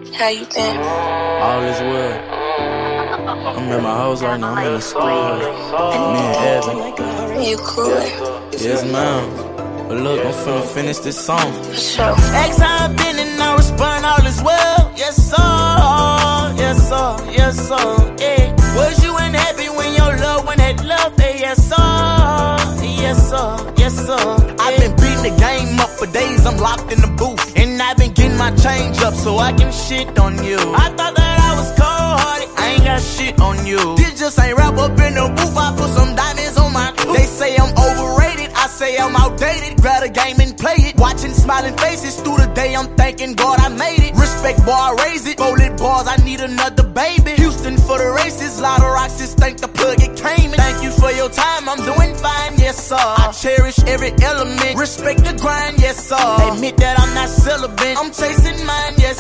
How you been? All is well. I'm at my house right now. I'm in the school. Me and Evan. You cool? Yes, ma'am. But look, I'm finna finish this song. For sure. X I've been and I respond, all is well. Yes, sir. Yes, sir. Yes, sir. Yeah. Was you unhappy when your love went had love? Hey, yes, sir. Yes, sir. Yes, sir. I've been beating the game up for days. I'm locked in the booth. And I've been getting my change up so I can shit on you. I thought that I was cold-hearted. I ain't got shit on you. This just ain't rap up in the booth. I put some diamonds on my tooth. They say I'm overrated. I say I'm outdated. Grab a game and play it. Watching smiling faces through the day. I'm thanking God I made it. Respect, boy, I raise it. Bullet bars, I need another baby. Houston for the races. Lot of rocks, just thank the plug it came in. Thank you for your time. I'm doing fine, yes, sir. I cherish every element. Respect the grind, yes, sir. Admit that I'm not celibate. I'm chasing mine, yes,